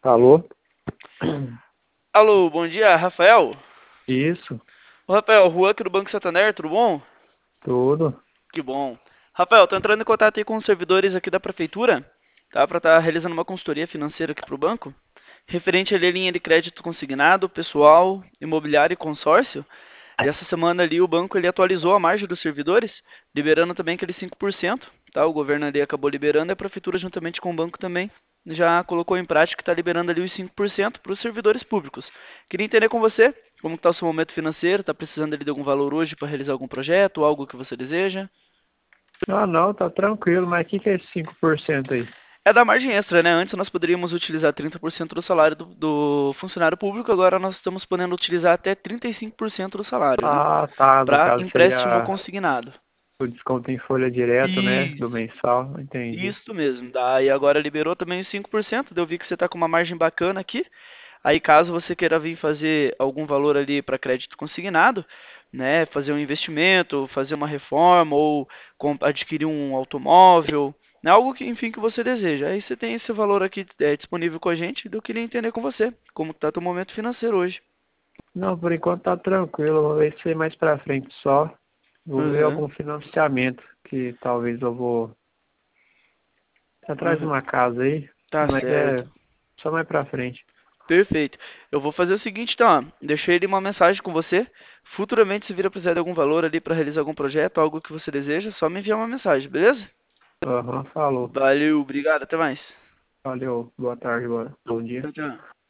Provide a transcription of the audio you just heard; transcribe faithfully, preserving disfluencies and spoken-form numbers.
Alô? Alô, bom dia, Rafael? Isso, Ô, Rafael, Juan aqui do Banco Santander, tudo bom? tudo. Que bom. Rafael, tô entrando em contato aí com os servidores aqui da prefeitura, tá? Pra estar realizando uma consultoria financeira aqui pro banco, referente ali à linha de crédito consignado, pessoal, imobiliário e consórcio. E essa semana ali o banco ele atualizou a margem dos servidores, liberando também aquele cinco por cento, tá? O governo ali acabou liberando e a prefeitura juntamente com o banco também já colocou em prática que está liberando ali os cinco por cento para os servidores públicos. Queria entender com você como está o seu momento financeiro, está precisando ali de algum valor hoje para realizar algum projeto, algo que você deseja? Ah, não, tá tranquilo, mas o que, que é esse cinco por cento aí? É da margem extra, né? Antes nós poderíamos utilizar trinta por cento do salário do, do funcionário público, agora nós estamos podendo utilizar até trinta e cinco por cento do salário, né? Ah, tá, no Para caso empréstimo seria consignado. o desconto em folha direto, né, do Isso, mensal, entendi. isso mesmo. Daí agora liberou também os cinco por cento. Eu vi que você está com uma margem bacana aqui. Aí caso você queira vir fazer algum valor ali para crédito consignado, né, fazer um investimento, fazer uma reforma ou com- adquirir um automóvel, né, algo que, enfim, que você deseja. Aí você tem esse valor aqui é, disponível com a gente. Eu queria entender com você como está teu momento financeiro hoje. Não, por enquanto tá tranquilo, vou ver se é mais pra frente só. Vou ver Uhum, algum financiamento, que talvez eu vou atrás de uhum. uma casa aí, Tá mas é certo. só mais pra frente. Perfeito. Eu vou fazer o seguinte, então, ó, deixei ele uma mensagem com você. Futuramente, se vir a precisar de algum valor ali para realizar algum projeto, algo que você deseja, só me enviar uma mensagem, beleza? Aham, falou. Valeu, obrigado, até mais. Valeu, boa tarde, boa- bom dia. Tchau, tchau.